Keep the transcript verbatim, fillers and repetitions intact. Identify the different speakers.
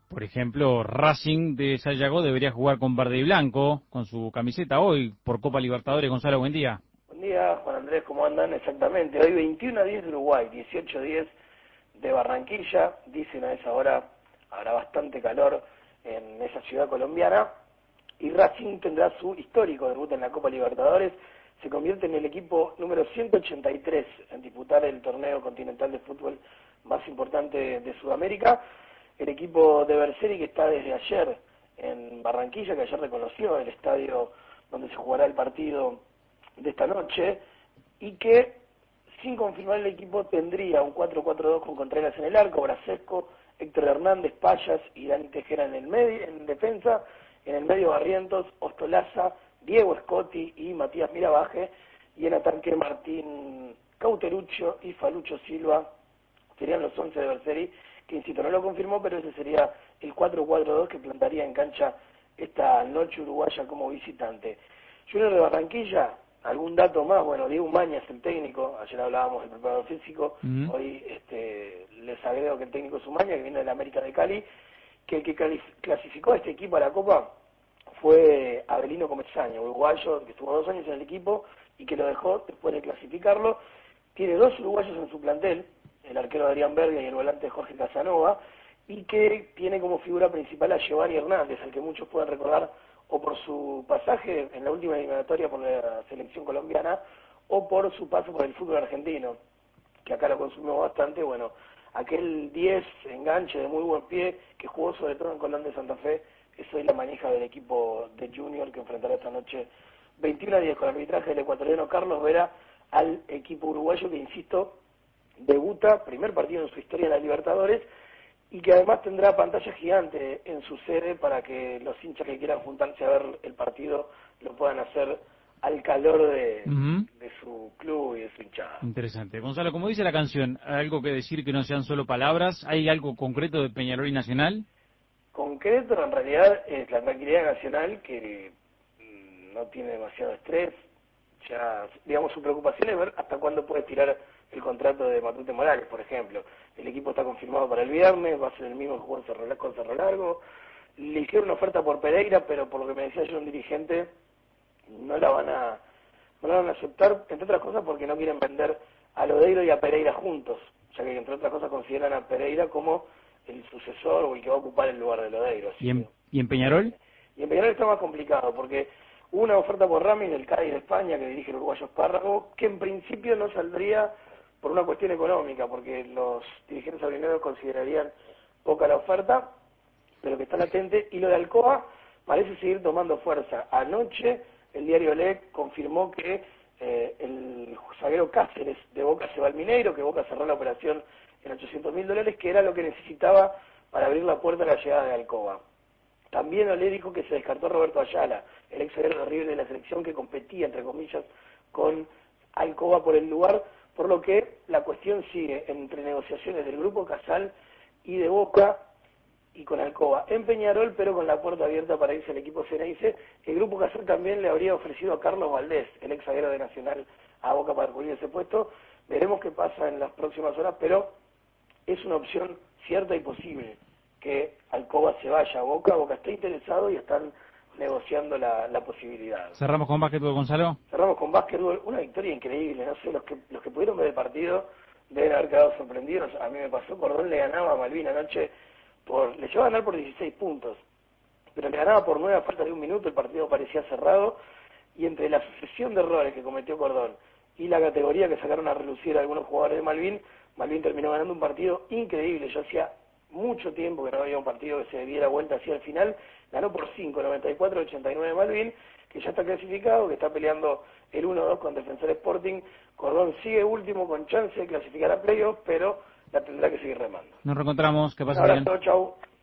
Speaker 1: Por ejemplo, Racing de Sayago debería jugar con verde y blanco, con su camiseta hoy, por Copa Libertadores. Gonzalo, buen día.
Speaker 2: Buen día, Juan Andrés, ¿cómo andan? Exactamente, hoy veintiuno a diez de Uruguay, dieciocho a diez de Barranquilla. Dicen a esa hora habrá bastante calor en esa ciudad colombiana. Y Racing tendrá su histórico debut en la Copa Libertadores. Se convierte en el equipo número ciento ochenta y tres en disputar el torneo continental de fútbol más importante de Sudamérica. El equipo de Berseri, que está desde ayer en Barranquilla, que ayer reconoció el estadio donde se jugará el partido de esta noche, y que sin confirmar el equipo tendría un cuatro cuatro dos con Contreras en el arco, Brasesco, Héctor Hernández, Payas y Dani Tejera en el medio, en defensa, en el medio Barrientos, Ostolaza, Diego Scotti y Matías Mirabaje, y en ataque Martín Cauteruccio y Falucho Silva serían los once de Berseri, que insisto, no lo confirmó, pero ese sería el cuatro cuatro dos que plantaría en cancha esta noche uruguaya como visitante. Junior de Barranquilla, algún dato más, bueno, Diego Umaña es el técnico, ayer hablábamos del preparador físico, uh-huh. hoy este, les agrego que el técnico es Umaña, que viene de la América de Cali, que el que clasificó a este equipo a la Copa fue Abelino Comesaña, uruguayo, que estuvo dos años en el equipo y que lo dejó después de clasificarlo. Tiene dos uruguayos en su plantel, el arquero Adrián Berga y el volante Jorge Casanova, y que tiene como figura principal a Giovanni Hernández, al que muchos pueden recordar o por su pasaje en la última eliminatoria por la selección colombiana, o por su paso por el fútbol argentino, que acá lo consumimos bastante. Bueno, aquel diez enganche de muy buen pie, que jugó sobre todo en Colón de Santa Fe, es hoy la manija del equipo de Junior, que enfrentará esta noche veintiuno a diez con arbitraje del ecuatoriano Carlos Vera al equipo uruguayo, que insisto, debuta, primer partido en su historia en la Libertadores, y que además tendrá pantalla gigante en su sede para que los hinchas que quieran juntarse a ver el partido lo puedan hacer al calor de, uh-huh. de su club y de su hinchada.
Speaker 1: Interesante. Gonzalo, como dice la canción, ¿algo que decir que no sean solo palabras? ¿Hay algo concreto de Peñarol y Nacional?
Speaker 2: Concreto, en realidad, es la tranquilidad nacional, que mmm, no tiene demasiado estrés. Ya, digamos, su preocupación es ver hasta cuándo puede tirar el contrato de Matute Morales, por ejemplo. El equipo está confirmado para el viernes, va a ser el mismo que jugó en Cerro, con Cerro Largo. Le hicieron una oferta por Pereira, pero por lo que me decía yo un dirigente, no la van a no la van a aceptar, entre otras cosas porque no quieren vender a Lodeiro y a Pereira juntos, ya que entre otras cosas consideran a Pereira como el sucesor o el que va a ocupar el lugar de Lodeiro.
Speaker 1: ¿Y en, ¿Y en Peñarol?
Speaker 2: Y en Peñarol está más complicado, porque hubo una oferta por Ramis del Cádiz de España, que dirige el uruguayo Espárrago, que en principio no saldría por una cuestión económica, porque los dirigentes aurineros considerarían poca la oferta, pero que están atentos. Y lo de Alcoa parece seguir tomando fuerza. Anoche el diario El E confirmó que eh, el zaguero Cáceres de Boca se va al Mineiro, que Boca cerró la operación en ochocientos mil dólares, que era lo que necesitaba para abrir la puerta a la llegada de Alcoa. También Olé dijo que se descartó a Roberto Ayala, el ex zaguero de River de la selección, que competía, entre comillas, con Alcoba por el lugar, por lo que la cuestión sigue entre negociaciones del Grupo Casal y de Boca y con Alcoba en Peñarol, pero con la puerta abierta para irse al equipo Ceneice. El Grupo Casal también le habría ofrecido a Carlos Valdés, el ex zaguero de Nacional, a Boca para cubrir ese puesto. Veremos qué pasa en las próximas horas, pero es una opción cierta y posible que Alcoba se vaya a Boca. Boca está interesado y están negociando la, la posibilidad.
Speaker 1: ¿Cerramos con básquetbol, Gonzalo?
Speaker 2: Cerramos con básquetbol, una victoria increíble, no sé, los que los que pudieron ver el partido deben haber quedado sorprendidos. A mí me pasó, Cordón le ganaba a Malvin anoche, por, le llevaba a ganar por dieciséis puntos, pero le ganaba por nueve a falta de un minuto, el partido parecía cerrado, y entre la sucesión de errores que cometió Cordón y la categoría que sacaron a relucir a algunos jugadores de Malvin, Malvin terminó ganando un partido increíble. Yo hacía mucho tiempo que no había un partido que se diera vuelta hacia el final. Ganó por cinco, noventa y cuatro a ochenta y nueve Malvin, que ya está clasificado, que está peleando el uno dos con Defensor Sporting. Cordón sigue último con chance de clasificar a playoff, pero la tendrá que seguir remando.
Speaker 1: Nos reencontramos, que pase
Speaker 2: Un
Speaker 1: bien.
Speaker 2: abrazo, chau.